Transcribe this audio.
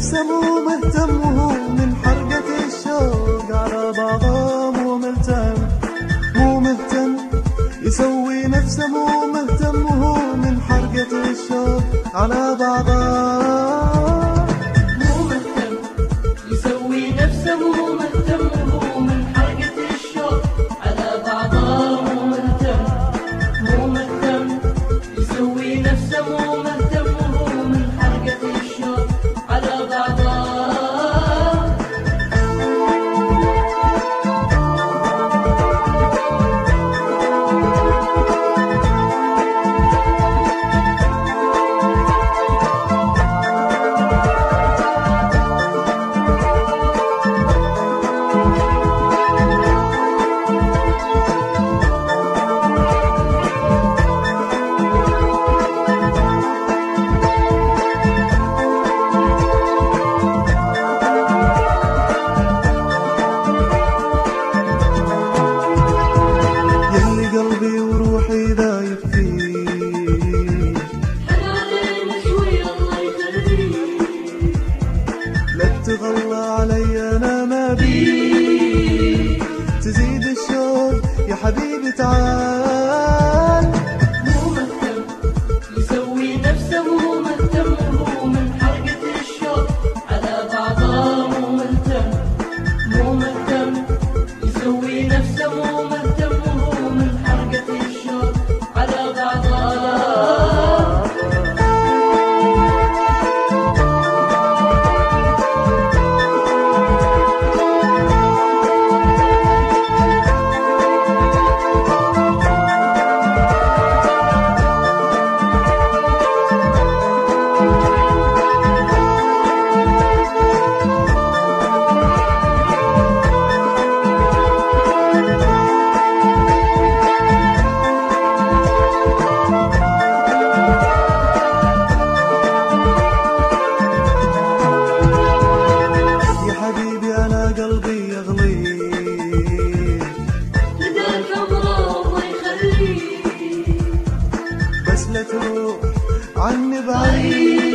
نفسه مو مهتم وهو من حرقة الشوق على بعضه مو مهتم يسوي نفسه مو مهتم وهو من حرقة الشوق على بعضه مو مهتم يسوي نفسه مو مهتم وهو من حرقة الشوق على بعضه مو مهتم يسوي نفسه مو مهتم وهو من حرقة الشوق على بعضه قلبي وروحي ذايب فيه حنانين شوي الله يخليك لا تغلى علي انا ما بي تزيد الشوق يا حبيبي تعال مو مهتم يسوي نفسه مو مهتم وهو من حرقة الشوق على بعضه مو مهتم يسوي نفسه مو مهتم وهو من حرقة الشوق على بعضه قلبي يغلي لداك عمره الله يخليك بس لا تروح عني بعيد